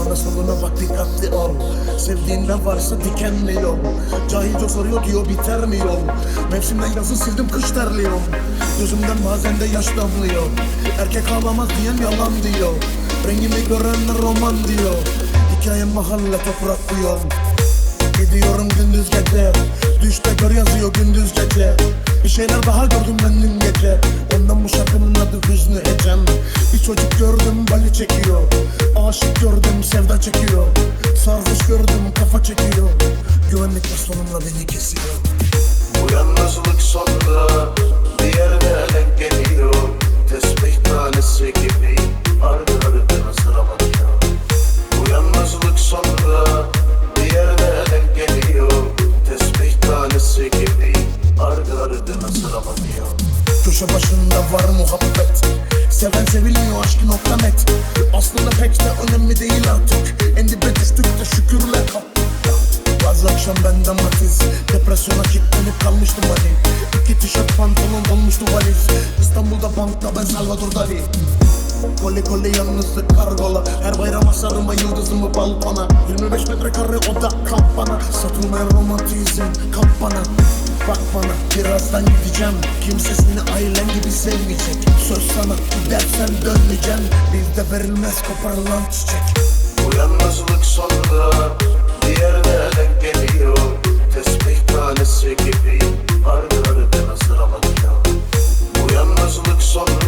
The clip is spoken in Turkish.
Sağına soluna bak, dikkatli ol. Sevdiğinde varsa dikenli yol. Cahilce soruyor diyor, biter mi yol? Mevsimden yazı sildim, kış terliyorum. Gözümden bazen de yaş damlıyor. Erkek ağlamaz diyen yalan diyor. Rengimi görenler roman diyor. Hikayem mahalle toprak bu yol. Gidiyorum gündüz gece. Düşte gör yazıyor gündüz gece. Bir şeyler daha gördüm ben dün gece. Ondan bu şarkının adı Hüznü Ecem. Bir çocuk gördüm bali çekiyor. Aşık gördüm sevda çekiyor. Sarhoş gördüm kafa çekiyor. Güvenlik bastonumla beni kesiyor. Bu yalnızlık sonunda bir yerde denk geliyor. Tesbih tanesi gibi ardı ardına sıra bakıyor. Bu yalnızlık sonunda bir yerde denk geliyor. Tesbih tanesi gibi ardı ardına sıra bakıyor. Köşe başında var muhabbet. Seven sevilmiyor aşkı.net. Aslında pek de önemli değil artık. En dibe düştük de şükürle kap. Bazı akşam benden matiz. Depresyona kilitlenip kalmıştım hani. 2 tişört pantolon dolmuştu valiz. İstanbul'da bankta ben Salvador Dali. Koli koli yalnızlık kargola. Her bayram asarıma yıldızımı balkona. 25 metrekare oda kampana. Satılmayan romantizm kampana. Bak bana birazdan gideceğim. Kimse seni ailen gibi sevmeyecek. Söz sana gidersen dönmeyeceğim. Bizde verilmez koparılan çiçek. Bu yalnızlık sonunda bir yerde denk geliyor. Tesbih tanesi gibi ardı ardına sıra bakıyor. Bu yalnızlık sonunda